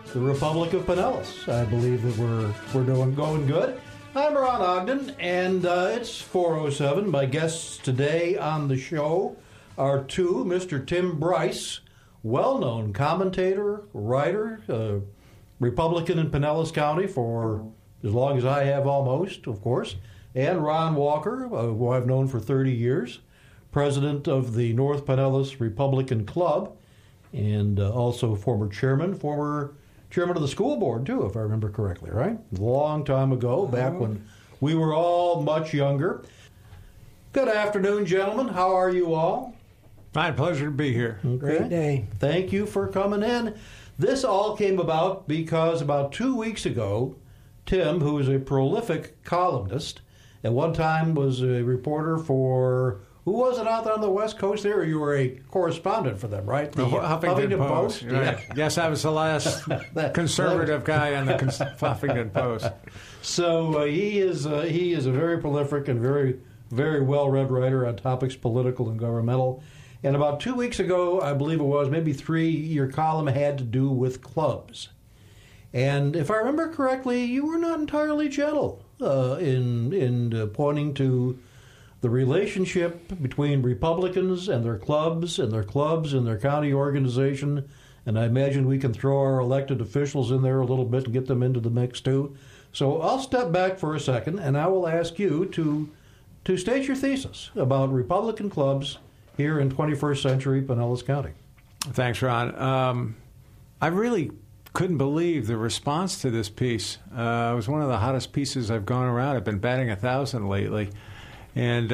the Republic of Pinellas. I believe that we're going good. I'm Ron Ogden, and it's 4:07. My guests today on the show are Mr. Tim Bryce, well-known commentator, writer, Republican in Pinellas County for as long as I have almost, of course, and Ron Walker, who I've known for 30 years, president of the North Pinellas Republican Club, and also former chairman of the school board, too, if I remember correctly, right? A long time ago, back when we were all much younger. Good afternoon, gentlemen. How are you all? Fine, pleasure to be here. Okay. Great day. Thank you for coming in. This all came about because about 2 weeks ago, Tim, who is a prolific columnist, at one time was a reporter for, who was it out there on the West Coast there? You were a correspondent for them, right? The Huffington Post. Right. Yeah. Yes, I was the last conservative guy on the Huffington Post. So he is a very prolific and very, very well-read writer on topics political and governmental. And about 2 weeks ago, I believe it was, maybe three, your column had to do with clubs. And if I remember correctly, you were not entirely gentle in pointing to the relationship between Republicans and their clubs and their county organization. And I imagine we can throw our elected officials in there a little bit and get them into the mix too. So I'll step back for a second, and I will ask you to state your thesis about Republican clubs here in 21st century Pinellas County. Thanks, Ron. I really couldn't believe the response to this piece. It was one of the hottest pieces I've gone around. I've been batting 1,000 lately. And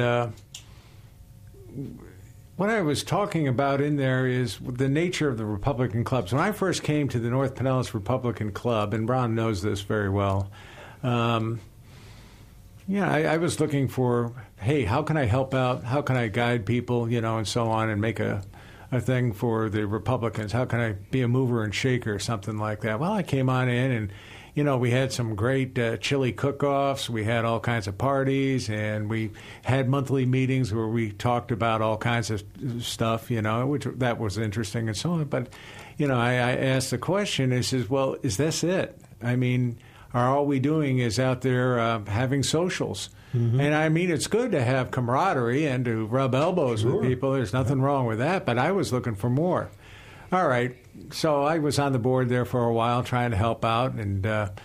what I was talking about in there is the nature of the Republican clubs. When I first came to the North Pinellas Republican Club, and Ron knows this very well, I was looking for, hey, how can I help out? How can I guide people, and so on, and make a thing for the Republicans? How can I be a mover and shaker or something like that? Well, I came on in and, we had some great chili cook-offs. We had all kinds of parties, and we had monthly meetings where we talked about all kinds of stuff, which that was interesting and so on. But, I asked the question, I says, well, is this it? I mean, are all we doing is out there having socials? Mm-hmm. And I mean, it's good to have camaraderie and to rub elbows with people. There's nothing wrong with that, but I was looking for more. All right, so I was on the board there for a while trying to help out, and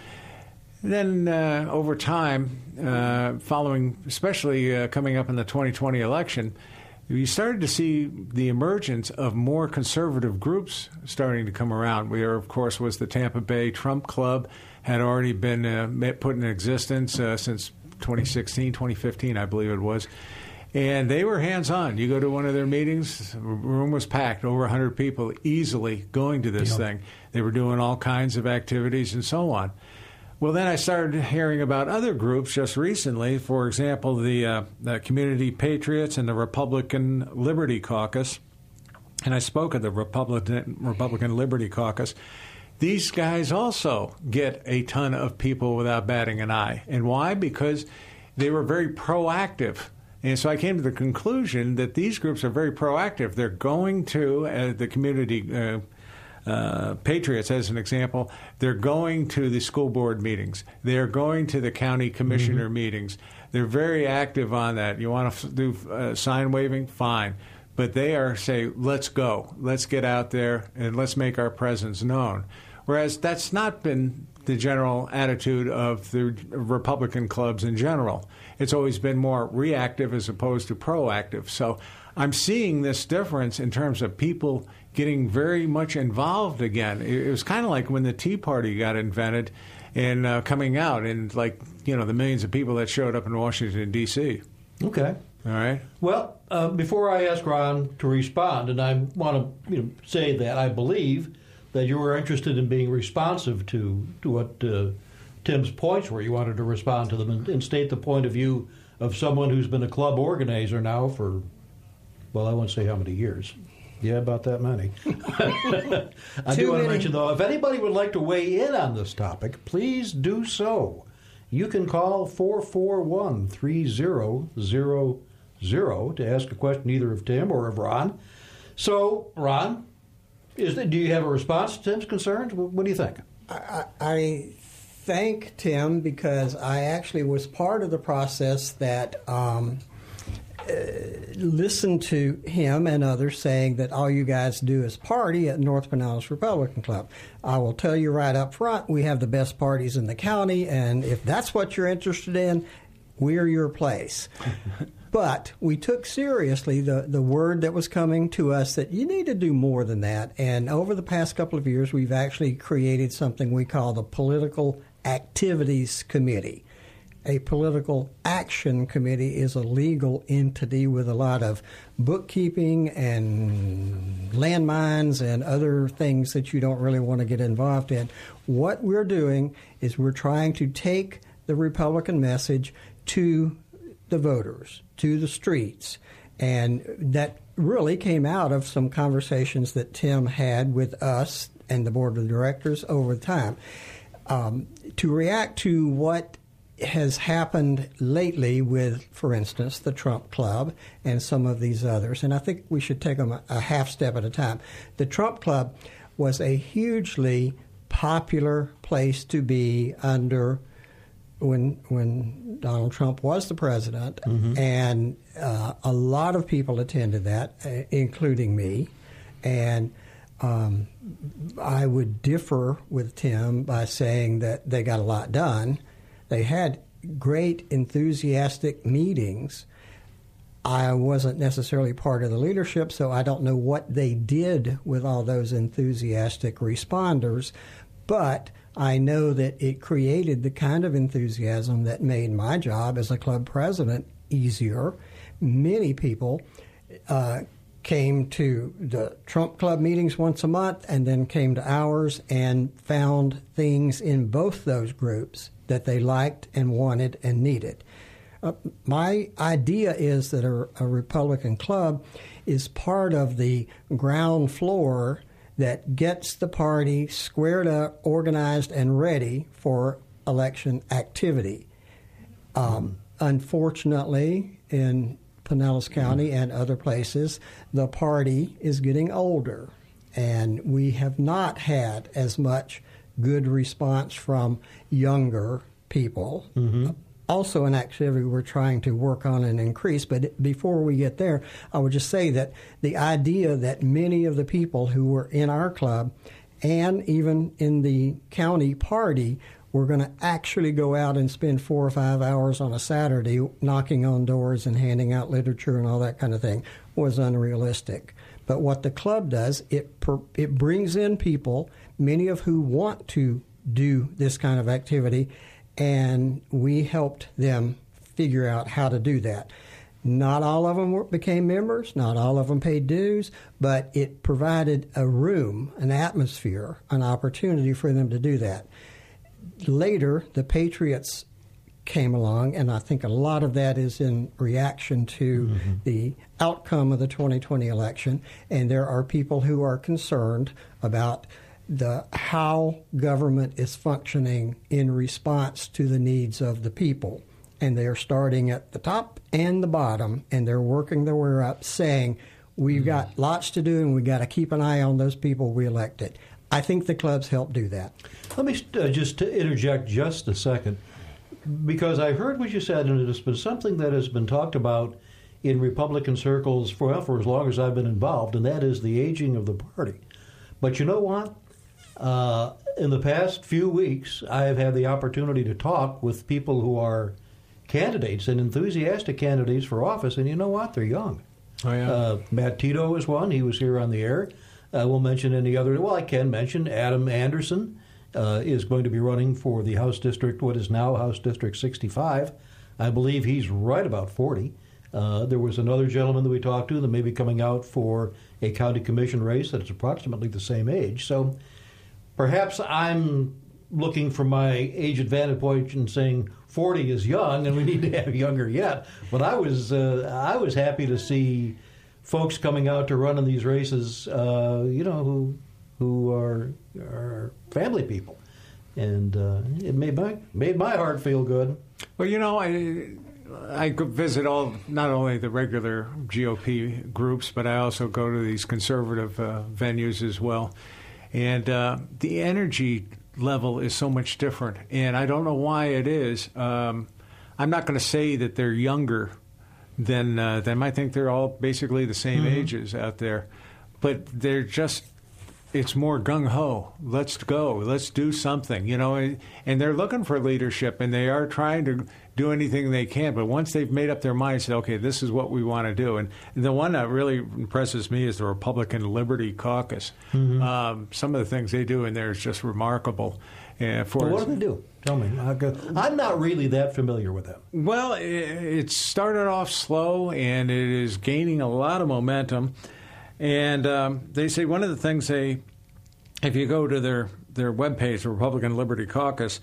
then over time, following, especially coming up in the 2020 election, we started to see the emergence of more conservative groups starting to come around. Of course, was the Tampa Bay Trump Club, had already been put in existence since 2016, 2015, I believe it was. And they were hands-on. You go to one of their meetings, the room was packed, over 100 people easily going to this thing. They were doing all kinds of activities and so on. Well, then I started hearing about other groups just recently. For example, the Community Patriots and the Republican Liberty Caucus. And I spoke at the Republican Liberty Caucus. These guys also get a ton of people without batting an eye. And why? Because they were very proactive. And so I came to the conclusion that these groups are very proactive. They're going to the Community Patriots, as an example, they're going to the school board meetings. They're going to the county commissioner meetings. They're very active on that. You want to do sign waving? Fine. But they are saying, let's go. Let's get out there and let's make our presence known. Whereas that's not been the general attitude of the Republican clubs in general. It's always been more reactive as opposed to proactive. So I'm seeing this difference in terms of people getting very much involved again. It was kind of like when the Tea Party got invented and coming out, and the millions of people that showed up in Washington, D.C. Okay. All right. Well, before I ask Ron to respond, and I want to say that I believe that you were interested in being responsive to what Tim's points were. You wanted to respond to them and state the point of view of someone who's been a club organizer now for, well, I won't say how many years. Yeah, about that many. I do want to mention, though, if anybody would like to weigh in on this topic, please do so. You can call 441-3000 to ask a question either of Tim or of Ron. So, Ron, do you have a response to Tim's concerns? What do you think? I thank Tim because I actually was part of the process that listened to him and others saying that all you guys do is party at North Pinellas Republican Club. I will tell you right up front, we have the best parties in the county, and if that's what you're interested in, we're your place. But we took seriously the word that was coming to us that you need to do more than that. And over the past couple of years, we've actually created something we call the Political Activities Committee. A political action committee is a legal entity with a lot of bookkeeping and landmines and other things that you don't really want to get involved in. What we're doing is we're trying to take the Republican message to the voters, to the streets. And that really came out of some conversations that Tim had with us and the board of directors over time. To react to what has happened lately with, for instance, the Trump Club and some of these others, and I think we should take them a half step at a time. The Trump Club was a hugely popular place to be under when Donald Trump was the president, and a lot of people attended that, including me, and I would differ with Tim by saying that they got a lot done. They had great, enthusiastic meetings. I wasn't necessarily part of the leadership, so I don't know what they did with all those enthusiastic responders, but I know that it created the kind of enthusiasm that made my job as a club president easier. Many people came to the Trump Club meetings once a month and then came to ours and found things in both those groups that they liked and wanted and needed. My idea is that a Republican club is part of the ground floor that gets the party squared up, organized, and ready for election activity. Unfortunately, in Pinellas County and other places, the party is getting older, and we have not had as much good response from younger people. Also an activity we're trying to work on and increase. But before we get there, I would just say that the idea that many of the people who were in our club and even in the county party were going to actually go out and spend 4 or 5 hours on a Saturday knocking on doors and handing out literature and all that kind of thing was unrealistic. But what the club does, it brings in people, many of who want to do this kind of activity, and we helped them figure out how to do that. Not all of them became members, not all of them paid dues, but it provided a room, an atmosphere, an opportunity for them to do that. Later, the Patriots came along, and I think a lot of that is in reaction to the outcome of the 2020 election, and there are people who are concerned about how government is functioning in response to the needs of the people. And they're starting at the top and the bottom, and they're working their way up, saying, we've got lots to do, and we've got to keep an eye on those people we elected. I think the clubs help do that. Let me just interject just a second, because I heard what you said, and it has been something that has been talked about in Republican circles for as long as I've been involved, and that is the aging of the party. But you know what? In the past few weeks, I have had the opportunity to talk with people who are candidates and enthusiastic candidates for office, and you know what? They're young. Oh, yeah. Matt Tito is one. He was here on the air. We'll mention any other. Well, I can mention Adam Anderson is going to be running for the House District, what is now House District 65. I believe he's right about 40. There was another gentleman that we talked to that may be coming out for a county commission race that is approximately the same age. So perhaps I'm looking from my age advantage point and saying 40 is young and we need to have younger yet. But I was happy to see folks coming out to run in these races, who are family people, and it made my heart feel good. Well, I visit not only the regular GOP groups, but I also go to these conservative venues as well. And the energy level is so much different, and I don't know why it is. I'm not going to say that they're younger than them. I think they're all basically the same ages out there, but they're just. It's more gung-ho. Let's go. Let's do something, you know. And they're looking for leadership, and they are trying to do anything they can. But once they've made up their mind, say, okay, this is what we want to do. And the one that really impresses me is the Republican Liberty Caucus. Some of the things they do in there is just remarkable. What do they do? Tell me. I'm not really that familiar with them. Well, it started off slow, and it is gaining a lot of momentum. And they say one of the things if you go to their webpage, the Republican Liberty Caucus,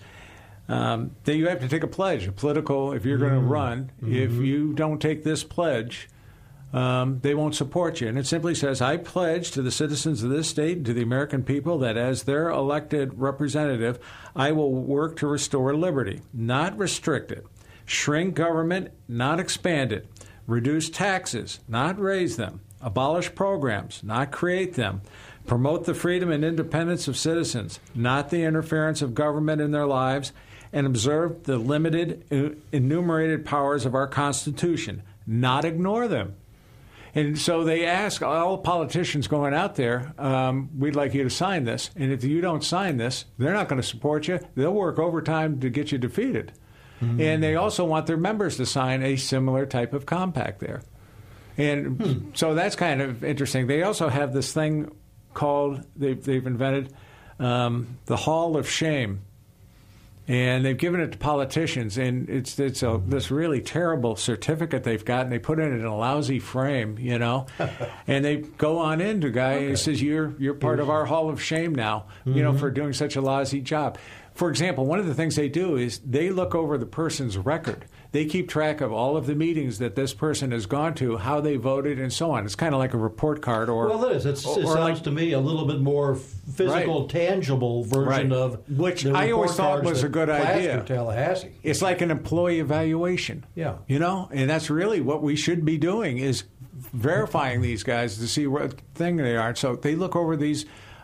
you have to take a pledge, a political, if you're going to run. If you don't take this pledge, they won't support you. And it simply says, I pledge to the citizens of this state and to the American people that as their elected representative, I will work to restore liberty, not restrict it, shrink government, not expand it, reduce taxes, not raise them, abolish programs, not create them, promote the freedom and independence of citizens, not the interference of government in their lives, and observe the limited enumerated powers of our Constitution, not ignore them. And so they ask all politicians going out there, we'd like you to sign this. And if you don't sign this, they're not going to support you. They'll work overtime to get you defeated. And they also want their members to sign a similar type of compact there. And so that's kind of interesting. They also have this thing called, they've invented the Hall of Shame. And they've given it to politicians, and it's this really terrible certificate they've got, and they put it in a lousy frame, you know. And they go on in to guy and says, "You're part of our Hall of Shame now, you know, for doing such a lousy job." For example, one of the things they do is they look over the person's record. They keep track of all of the meetings that this person has gone to, how they voted, and so on. It's kind of like a report card, or well, it is. It sounds to me a little bit more physical, tangible version of which I always thought was a good idea. Tallahassee. It's like an employee evaluation. Yeah, you know, and that's really what we should be doing is verifying these guys to see what thing they are. So they look over these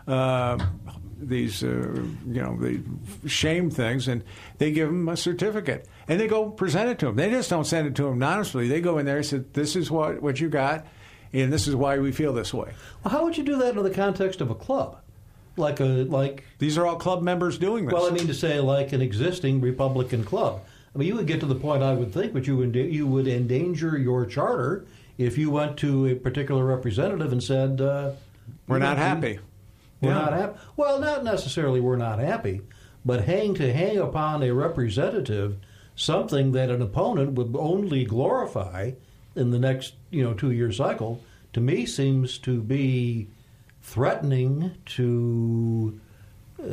the shame things, and they give them a certificate, and they go present it to them. They just don't send it to them anonymously. They go in there and say, "This is what you got, and this is why we feel this way." Well, how would you do that in the context of a club? Like these are all club members doing this. Well, I mean to say, like an existing Republican club. I mean, you would get to the point, I would think, but you would endanger your charter if you went to a particular representative and said, "We're not happy." We're not happy. Well, not necessarily we're not happy, but hang upon a representative something that an opponent would only glorify in the next 2-year cycle, to me seems to be threatening to get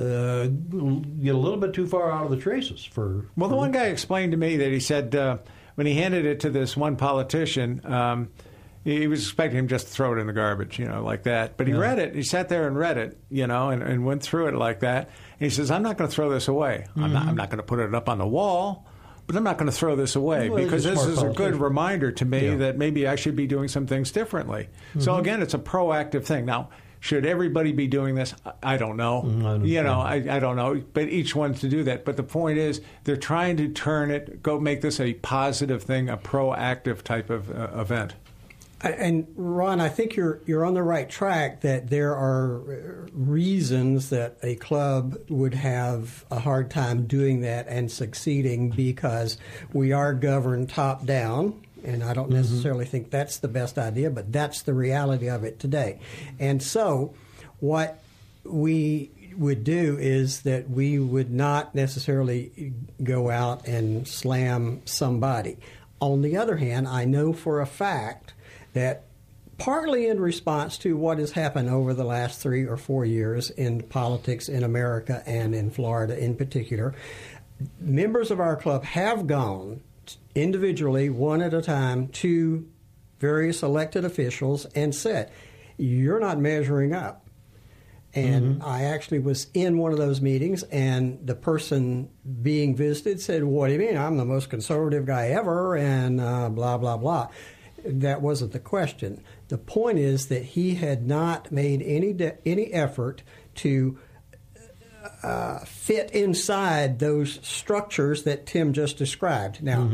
a little bit too far out of the traces. The one guy explained to me that he said when he handed it to this one politician, he was expecting him just to throw it in the garbage, like that. But he read it. He sat there and read it, and went through it like that. And he says, "I'm not going to throw this away. I'm not going to put it up on the wall, but I'm not going to throw this away because this is a good reminder to me that maybe I should be doing some things differently." So again, it's a proactive thing. Now, should everybody be doing this? I don't know. I don't know. But each one's to do that. But the point is, they're trying to make this a positive thing, a proactive type of event. And Ron, I think you're on the right track that there are reasons that a club would have a hard time doing that and succeeding because we are governed top down. And I don't necessarily think that's the best idea, but that's the reality of it today. And so what we would do is that we would not necessarily go out and slam somebody. On the other hand, I know for a fact that partly in response to what has happened over the last 3 or 4 years in politics in America and in Florida in particular, members of our club have gone individually, one at a time, to various elected officials and said, "You're not measuring up." And I actually was in one of those meetings, and the person being visited said, "What do you mean? I'm the most conservative guy ever," and blah, blah, blah. That wasn't the question. The point is that he had not made any effort to fit inside those structures that Tim just described. Now,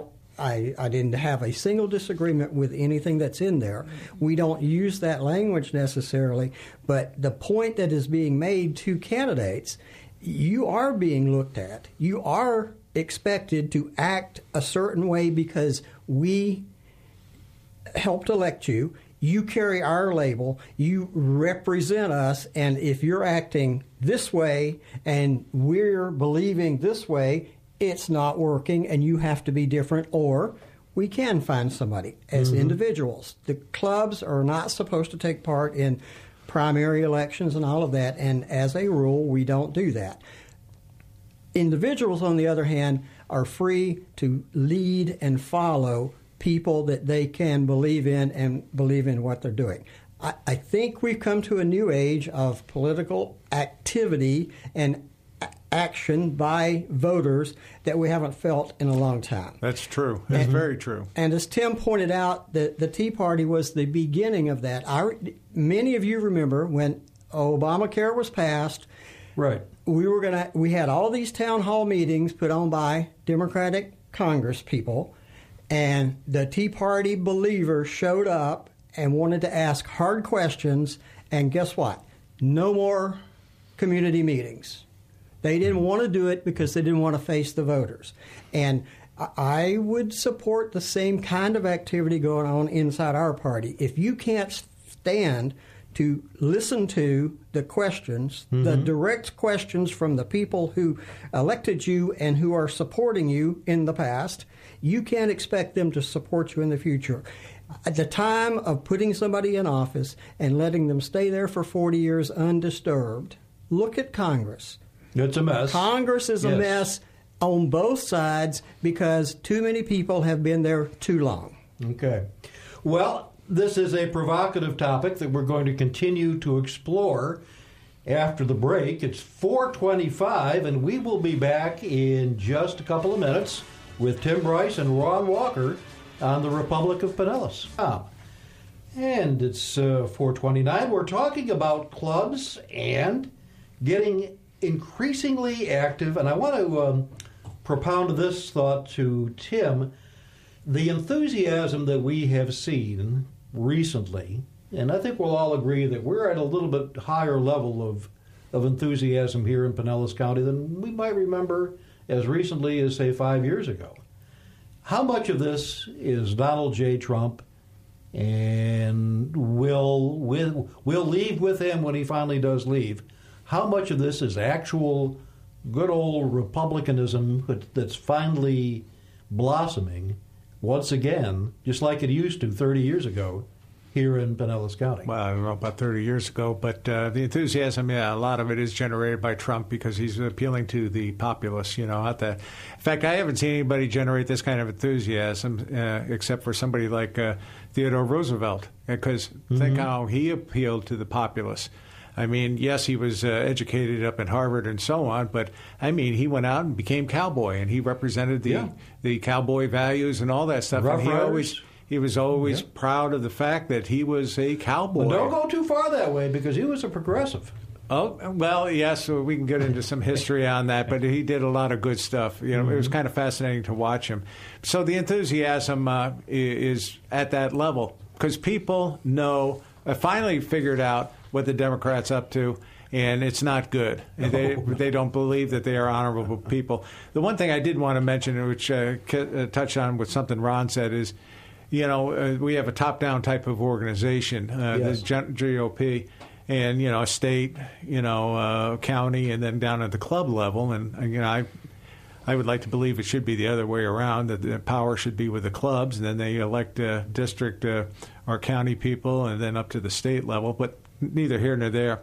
I didn't have a single disagreement with anything that's in there. We don't use that language necessarily, but the point that is being made to candidates, you are being looked at. You are expected to act a certain way because we helped elect you. You carry our label. You represent us. And if you're acting this way and we're believing this way, it's not working and you have to be different, or we can find somebody as individuals. The clubs are not supposed to take part in primary elections and all of that, and as a rule, we don't do that. Individuals, on the other hand, are free to lead and follow people that they can believe in and believe in what they're doing. I think we've come to a new age of political activity and action by voters that we haven't felt in a long time. That's true. That's very true. And as Tim pointed out, the Tea Party was the beginning of that. Many of you remember when Obamacare was passed. Right. We had all these town hall meetings put on by Democratic Congress people, and the Tea Party believers showed up and wanted to ask hard questions, and guess what? No more community meetings. They didn't want to do it because they didn't want to face the voters. And I would support the same kind of activity going on inside our party. If you can't stand to listen to the questions, the direct questions from the people who elected you and who are supporting you in the past, you can't expect them to support you in the future. At the time of putting somebody in office and letting them stay there for 40 years undisturbed, look at Congress. It's a mess. Congress is a mess on both sides because too many people have been there too long. Okay. Well, this is a provocative topic that we're going to continue to explore after the break. It's 4:25, and we will be back in just a couple of minutes with Tim Bryce and Ron Walker on the Republic of Pinellas. And it's 4:29. We're talking about clubs and getting increasingly active, and I want to propound this thought to Tim. The enthusiasm that we have seen recently, and I think we'll all agree that we're at a little bit higher level of enthusiasm here in Pinellas County than we might remember as recently as, say, 5 years ago. How much of this is Donald J. Trump, and we'll leave with him when he finally does leave? How much of this is actual good old republicanism that's finally blossoming once again, just like it used to 30 years ago here in Pinellas County? Well, I don't know about 30 years ago, but the enthusiasm, a lot of it is generated by Trump because he's appealing to the populace, In fact, I haven't seen anybody generate this kind of enthusiasm except for somebody like Theodore Roosevelt, because think how he appealed to the populace. I mean, yes, he was educated up at Harvard and so on, but, I mean, he went out and became cowboy, and he represented the cowboy values and all that stuff. Rough and Riders. he was always proud of the fact that he was a cowboy. But don't go too far that way, because he was a progressive. Oh, well, yes, we can get into some history on that, but he did a lot of good stuff. It was kind of fascinating to watch him. So the enthusiasm is at that level, because people finally figured out what the Democrats up to, and it's not good. They don't believe that they are honorable people. The one thing I did want to mention, which touched on with something Ron said, is, we have a top-down type of organization, the GOP, and, a state, county, and then down at the club level. And, I would like to believe it should be the other way around, that the power should be with the clubs, and then they elect district or county people, and then up to the state level. But neither here nor there.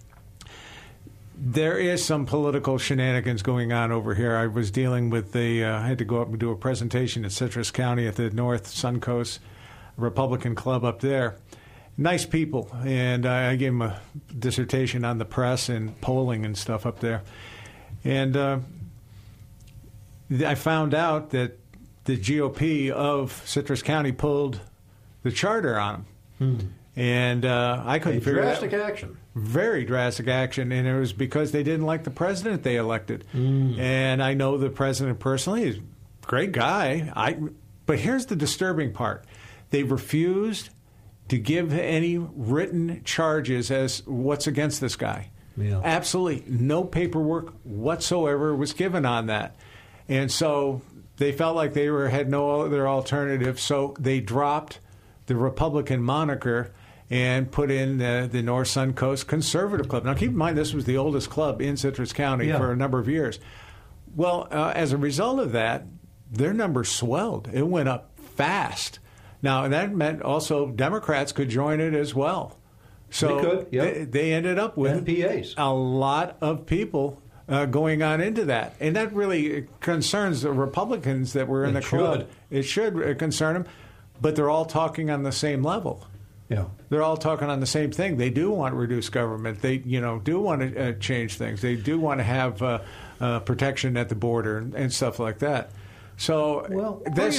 There is some political shenanigans going on over here. I was dealing with I had to go up and do a presentation in Citrus County at the North Suncoast Republican Club up there. Nice people, and I gave them a dissertation on the press and polling and stuff up there. And I found out that the GOP of Citrus County pulled the charter on them. And I couldn't figure drastic out. action. Very drastic action, and it was because they didn't like the president they elected. And I know the president personally. He's a great guy. But here's the disturbing part. They refused to give any written charges as what's against this guy. Yeah. Absolutely no paperwork whatsoever was given on that. And so they felt like they had no other alternative, so they dropped the Republican moniker and put in the North Suncoast Conservative Club. Now, keep in mind, this was the oldest club in Citrus County for a number of years. Well, as a result of that, their numbers swelled. It went up fast. Now, and that meant also Democrats could join it as well. So they could, yep. They ended up with NPAs. A lot of people going on into that. And that really concerns the Republicans that were in the club. It should concern them. But they're all talking on the same level. Yeah. They're all talking on the same thing. They do want to reduce government. They, do want to change things. They do want to have protection at the border and stuff like that. So this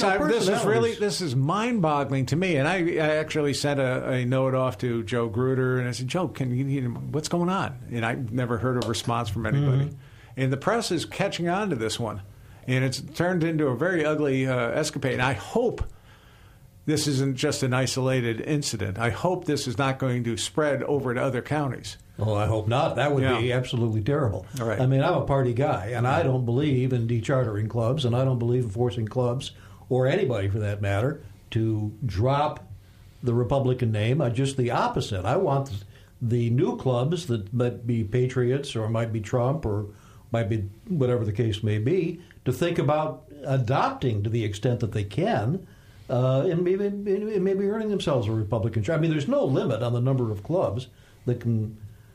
is mind-boggling to me. And I actually sent a note off to Joe Gruder, and I said, Joe, what's going on? And I never heard a response from anybody. Mm-hmm. And the press is catching on to this one, and it's turned into a very ugly escapade. And I hope this isn't just an isolated incident. I hope this is not going to spread over to other counties. Oh, I hope not. That would be absolutely terrible. Right. I mean, I'm a party guy, and I don't believe in dechartering clubs, and I don't believe in forcing clubs, or anybody for that matter, to drop the Republican name. Just the opposite. I want the new clubs that might be Patriots or might be Trump or might be whatever the case may be to think about adopting to the extent that they can and maybe earning themselves a Republican charter. I mean, there's no limit on the number of clubs that can...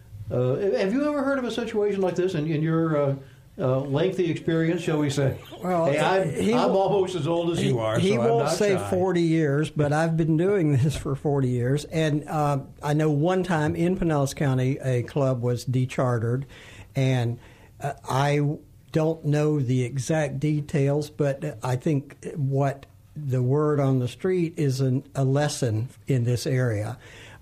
have you ever heard of a situation like this in your lengthy experience, shall we say? Well, hey, I'm almost as old as you are, He so I'm won't not say shy. 40 years, but I've been doing this for 40 years. And I know one time in Pinellas County, a club was dechartered, and I don't know the exact details, but I think what the word on the street is a lesson in this area.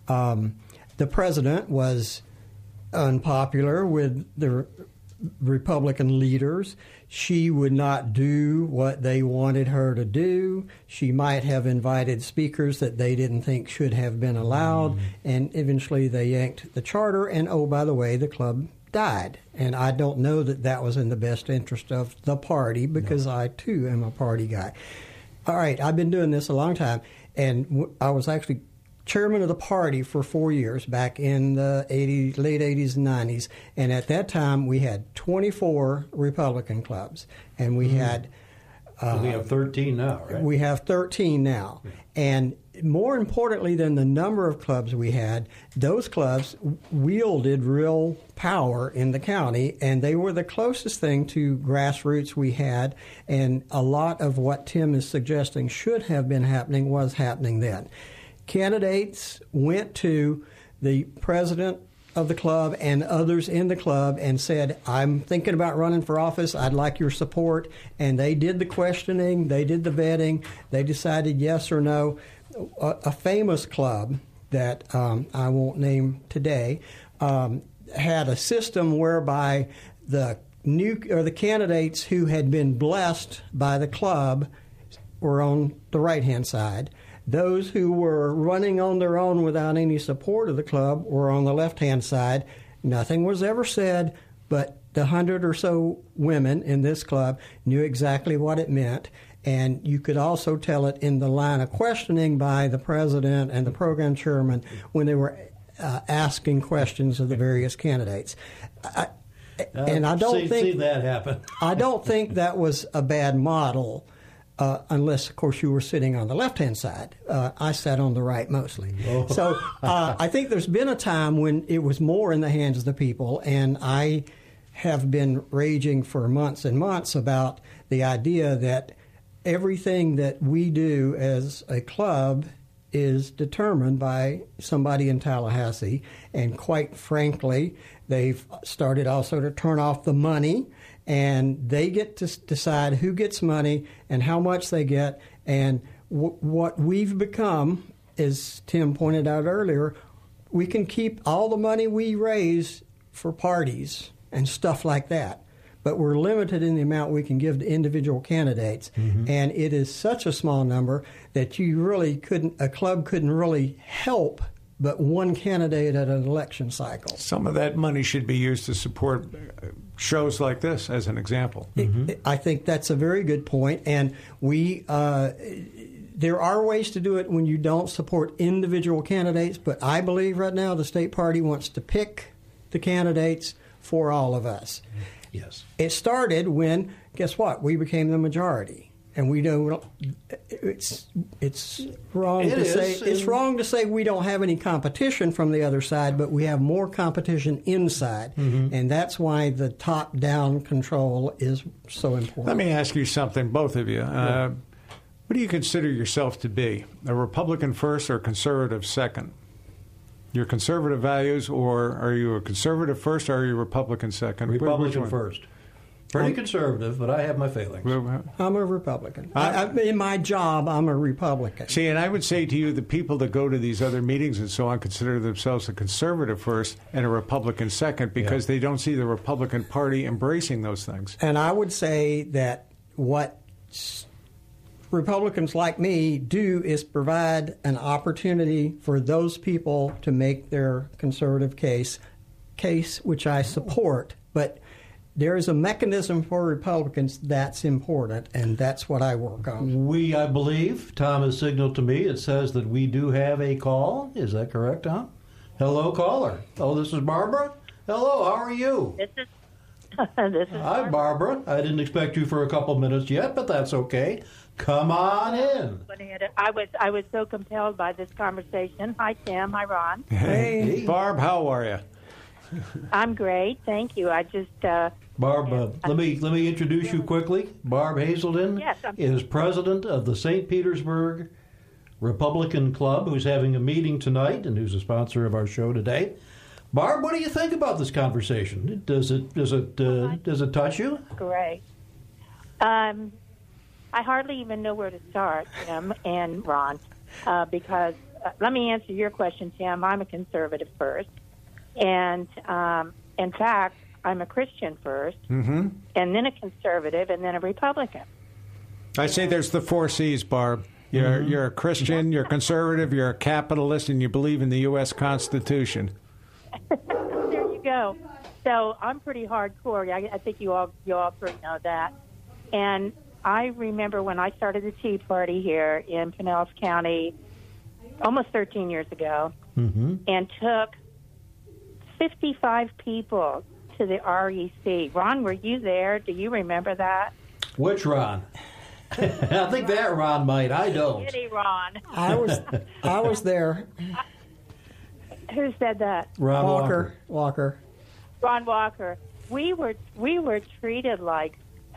The president was unpopular with the Republican leaders. She would not do what they wanted her to do. She might have invited speakers that they didn't think should have been allowed, and eventually they yanked the charter, and oh, by the way, the club died. And I don't know that that was in the best interest of the party, because I, too, am a party guy. All right, I've been doing this a long time, and I was actually chairman of the party for 4 years back in the late 80s and 90s. And at that time, we had 24 Republican clubs. And we had... we have 13 now, right? We have 13 now. Yeah. And more importantly than the number of clubs we had, those clubs wielded real power in the county, and they were the closest thing to grassroots we had. And a lot of what Tim is suggesting should have been happening was happening then. Candidates went to the president of the club and others in the club and said, I'm thinking about running for office. I'd like your support. And they did the questioning. They did the vetting. They decided yes or no. A famous club that I won't name today had a system whereby the candidates who had been blessed by the club were on the right-hand side. Those who were running on their own without any support of the club were on the left-hand side. Nothing was ever said, but the 100 or so women in this club knew exactly what it meant. And you could also tell it in the line of questioning by the president and the program chairman when they were asking questions of the various candidates. And I don't think that happen. I don't think that was a bad model. Unless, of course, you were sitting on the left-hand side. I sat on the right mostly. Oh. So I think there's been a time when it was more in the hands of the people, and I have been raging for months and months about the idea that everything that we do as a club is determined by somebody in Tallahassee, and quite frankly, they've started also to turn off the money, and they get to decide who gets money and how much they get. And what we've become as Tim pointed out earlier, we can keep all the money we raise for parties and stuff like that, but we're limited in the amount we can give to individual candidates. And it is such a small number that a club couldn't really help but one candidate at an election cycle. Some of that money should be used to support shows like this, as an example. I think that's a very good point, and there are ways to do it when you don't support individual candidates, but I believe right now the state party wants to pick the candidates for all of us. Yes. It started when, guess what, we became the majority. And we don't. It's wrong to say. It's wrong to say we don't have any competition from the other side, but we have more competition inside, and that's why the top-down control is so important. Let me ask you something, both of you. What do you consider yourself to be? A Republican first or conservative second? Your conservative values, or are you a conservative first or are you a Republican second? Republican first. Pretty conservative, but I have my failings. I'm a Republican. In my job, I'm a Republican. See, and I would say to you, the people that go to these other meetings and so on consider themselves a conservative first and a Republican second because they don't see the Republican Party embracing those things. And I would say that what Republicans like me do is provide an opportunity for those people to make their conservative case which I support, but there is a mechanism for Republicans that's important, and that's what I work on. I believe, Tom has signaled to me, it says that we do have a call. Is that correct, Tom? Hello, caller. Oh, this is Barbara? Hello, how are you? This is Hi, Barbara. I didn't expect you for a couple minutes yet, but that's okay. Come on in. I was so compelled by this conversation. Hi, Tim. Hi, Ron. Hey. Barb, how are you? I'm great, thank you. I just Barb, let me introduce you quickly. Barb Hazelden is president of the St. Petersburg Republican Club, who's having a meeting tonight and who's a sponsor of our show today. Barb, what do you think about this conversation? Does it touch you? Great. I hardly even know where to start, Tim and Ron, because let me answer your question, Tim. I'm a conservative first. And, in fact, I'm a Christian first, and then a conservative, and then a Republican. I say there's the 4 C's, Barb. You're a Christian, you're conservative, you're a capitalist, and you believe in the U.S. Constitution. There you go. So I'm pretty hardcore. I think you all pretty know that. And I remember when I started the Tea Party here in Pinellas County almost 13 years ago, and took 55 people to the REC. Ron, were you there? Do you remember that? Which Ron? I think that Ron might. I don't. Kitty Ron. I was there. Who said that? Ron Walker. Ron Walker. We were treated like,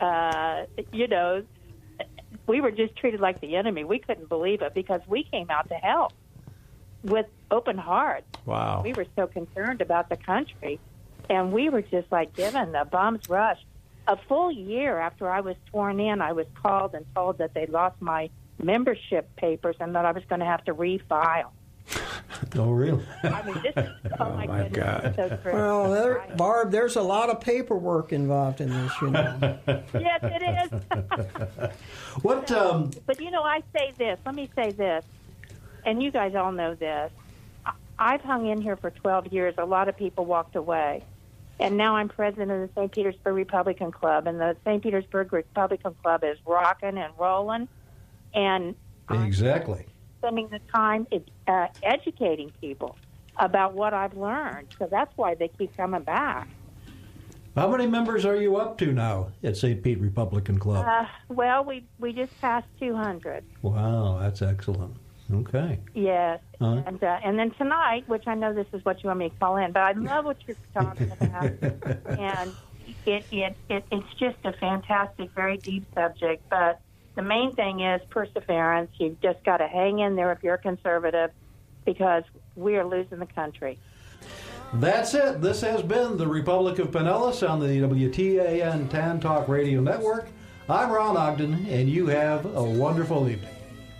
we were just treated like the enemy. We couldn't believe it because we came out to help with open hearts. Wow. We were so concerned about the country, and we were just like given the bum's rush. A full year after I was sworn in, I was called and told that they lost my membership papers and that I was going to have to refile. Oh, really? I mean, this is, oh my goodness, God. So true. Well, Barb, there's a lot of paperwork involved in this, you know. Yes, it is. What? But, I say this. Let me say this. And you guys all know this. I've hung in here for 12 years. A lot of people walked away. And now I'm president of the St. Petersburg Republican Club. And the St. Petersburg Republican Club is rocking and rolling. And exactly. I'm spending the time educating people about what I've learned. So that's why they keep coming back. How many members are you up to now at St. Pete Republican Club? Well, we just passed 200. Wow, that's excellent. Okay. Yes, and then tonight, which I know this is what you want me to call in, but I love what you're talking about, and it's just a fantastic, very deep subject. But the main thing is perseverance. You've just got to hang in there if you're a conservative, because we are losing the country. That's it. This has been the Republic of Pinellas on the WTAN Tan Talk Radio Network. I'm Ron Ogden, and you have a wonderful evening.